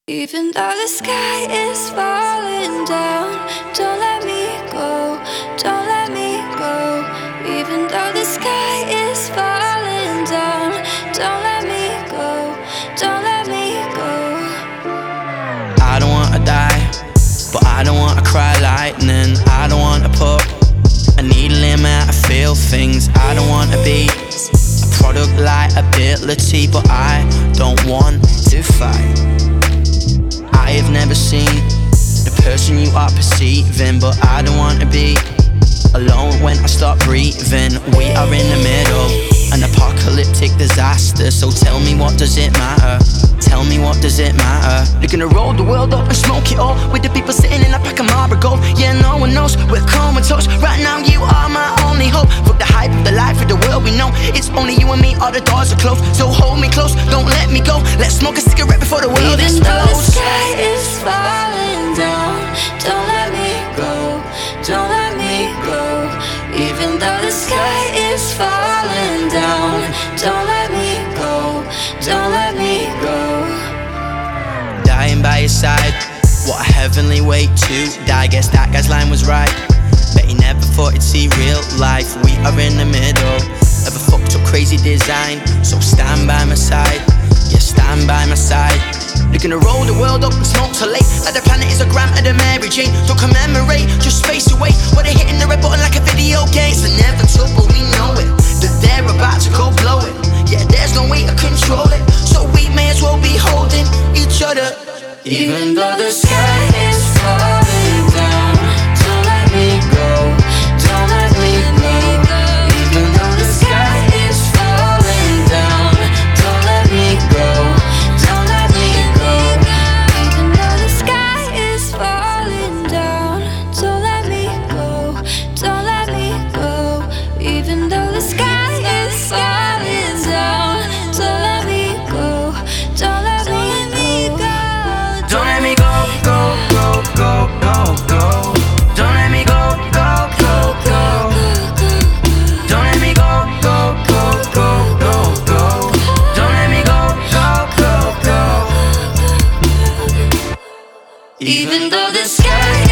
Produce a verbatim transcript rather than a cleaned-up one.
Even though the sky is falling down, don't let me go, don't let me go. Even though the sky is falling down, don't let me go, don't let me go. I don't wanna die, but I don't wanna cry lightning. I don't wanna put a needle in me to feel things. I don't wanna be a product like ability, but I don't want to fight. I have never seen the person you are perceiving, but I don't want to be alone when I start breathing. We are in the middle, an apocalyptic disaster. So tell me, what does it matter? Tell me, what does it matter? They're gonna roll the world up and smoke it all, with the people sitting in a pack of Marlboro Gold. Yeah, no one knows, we're comatose. Right now you are my only hope. Fuck the hype, the life of the world we know. It's only you and me, all the doors are closed. So hold me close, don't let me go. Let's smoke a cigarette before the world Even explodes. though the sky is falling down, don't let me go, don't let me go. Even though the sky is falling down, don't let me go, don't let me go. Dying by your side, what a heavenly way to die. Guess that guy's line was right. Bet he never thought he'd see real life. We are in the middle of a fucked up crazy design. So stand by my side, yeah, stand by my side. They're gonna roll the world up and smoke till late, like the planet is a gram of the Mary Jane. Don't commemorate, just space away. While they're hitting the red button like a video game. It's inevitable, we know it, that they're about to go blow it. Yeah, there's no way to control it, so we may as well be holding each other. Even though the sky is falling down, don't let me go, don't let me go. Even though the sky is falling down, don't let me go, don't let me go. Even though the sky is falling down, don't let me go, don't let me go. Even though the sky is falling down, don't let me go, don't let me go. Don't let me go, go, go, go, go, go. Don't let me go, go, go, go. Don't let me go, go, go, go, go, go. Don't let me go, go, go, go. Even though the sky